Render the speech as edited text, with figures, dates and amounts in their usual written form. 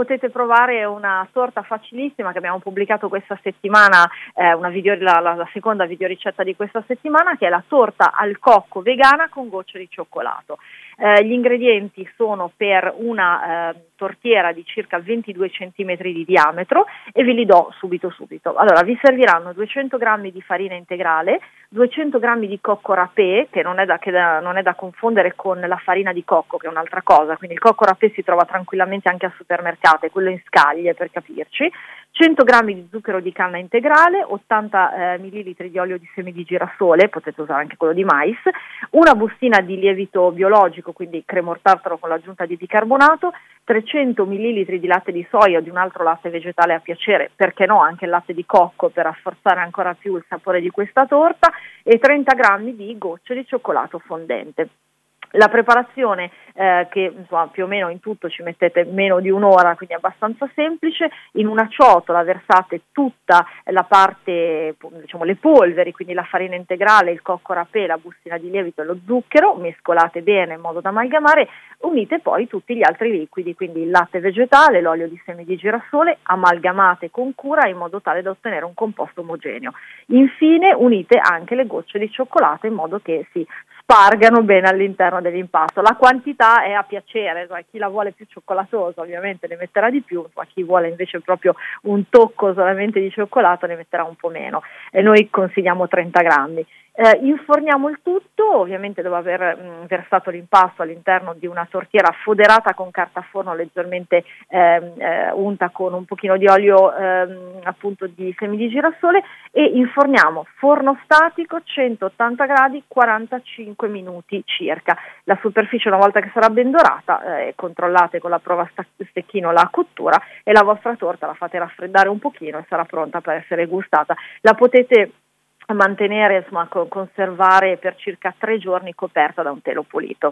potete provare una torta facilissima che abbiamo pubblicato questa settimana, la seconda videoricetta di questa settimana, che è la torta al cocco vegana con gocce di cioccolato. Gli ingredienti sono per una tortiera di circa 22 cm di diametro e ve li do subito. Allora, vi serviranno 200 g di farina integrale, 200 g di cocco râpé, che non è da confondere con la farina di cocco, che è un'altra cosa, quindi il cocco râpé si trova tranquillamente anche al supermercato, è quello in scaglie per capirci, 100 g di zucchero di canna integrale, 80 ml di olio di semi di girasole, potete usare anche quello di mais, una bustina di lievito biologico, quindi cremor tartaro con l'aggiunta di bicarbonato, 300 ml di latte di soia o di un altro latte vegetale a piacere, perché no anche il latte di cocco per rafforzare ancora più il sapore di questa torta, e 30 g di gocce di cioccolato fondente. La preparazione che insomma, più o meno in tutto ci mettete meno di un'ora, quindi è abbastanza semplice. In una ciotola versate tutta la parte, diciamo le polveri, quindi la farina integrale, il cocco râpé, la bustina di lievito e lo zucchero, mescolate bene in modo da amalgamare, unite poi tutti gli altri liquidi, quindi il latte vegetale, l'olio di semi di girasole, amalgamate con cura in modo tale da ottenere un composto omogeneo. Infine unite anche le gocce di cioccolato in modo che si spargano bene all'interno dell'impasto. La quantità è a piacere, cioè chi la vuole più cioccolatosa ovviamente ne metterà di più, ma chi vuole invece proprio un tocco solamente di cioccolato ne metterà un po' meno, e noi consigliamo 30 grammi. Inforniamo il tutto, ovviamente dopo aver versato l'impasto all'interno di una tortiera foderata con carta forno leggermente unta con un pochino di olio appunto di semi di girasole, e inforniamo forno statico 180 gradi 45 minuti circa. La superficie, una volta che sarà ben dorata, controllate con la prova stecchino la cottura, e la vostra torta la fate raffreddare un pochino e sarà pronta per essere gustata. La potete mantenere, insomma, conservare per circa 3 giorni coperta da un telo pulito.